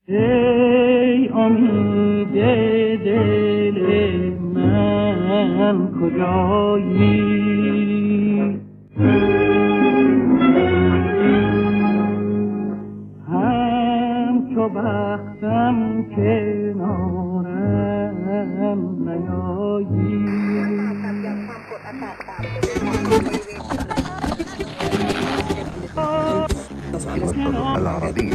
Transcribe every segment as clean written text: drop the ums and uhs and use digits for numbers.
ای امید دل من کجایی؟ همچو بختم کنارم نیایی. العربية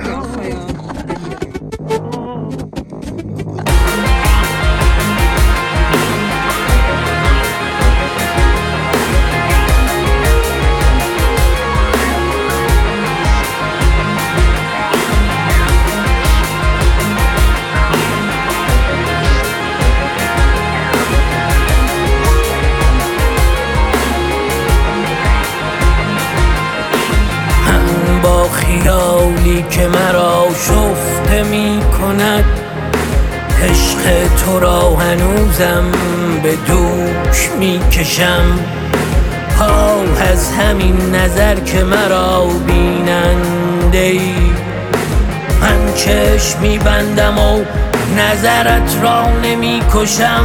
خیالی که مرا شفته می کند، عشق تو را هنوزم به دوش می کشم. از همین نظر که مرا بیننده ای، من چشم می بندم و نظرت را نمی کشم.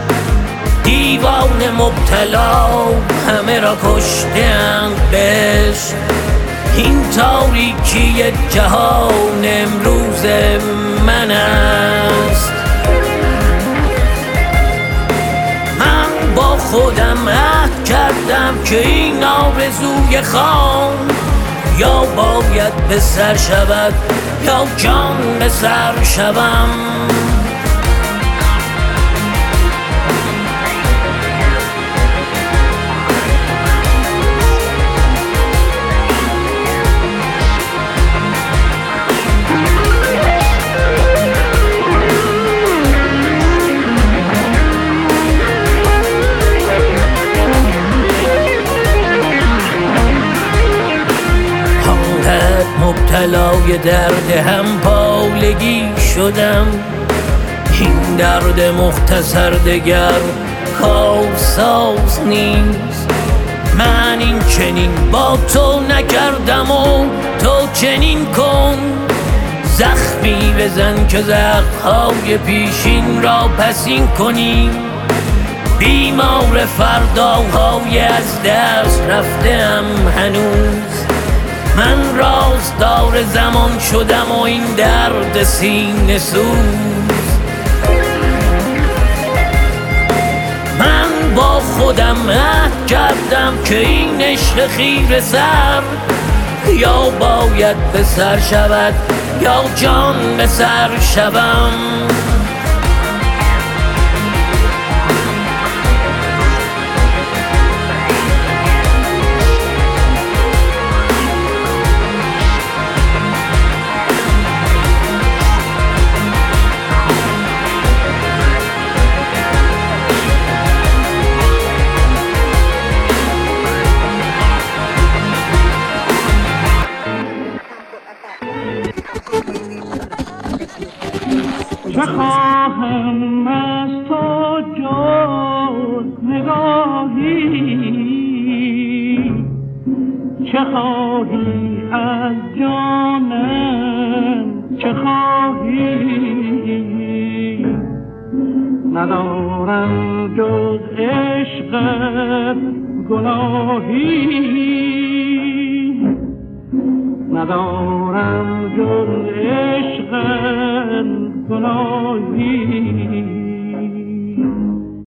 دیوان مبتلا همه را کشته‌اند به عشق. این تاریکی جهان امروز من است. من با خودم عهد کردم که این آرزوی خام یا باید به سر شود یا جان به سر شوم. مبتلای درد همپالگی شدم. این درد مختصر دگر کارساز نیست. من این چنین با تو نکردم و تو چنین کن. زخمی بزن که زخم‌های پیشین را پسین کنی. بیمار فرداهای از دست رفته‌ام هنوز. من رازدار زمان شدم و این درد سینه سوز. من با خودم عهد کردم که این عشق خیره سر یا باید به سر شود یا جان به سر شوم. چه خواهم از تو جز نگاهی؟ چه خواهی از جانم؟ چه خواهی؟ ندارم جز عشقت گناهی. ندارم جز عشقت گناهی.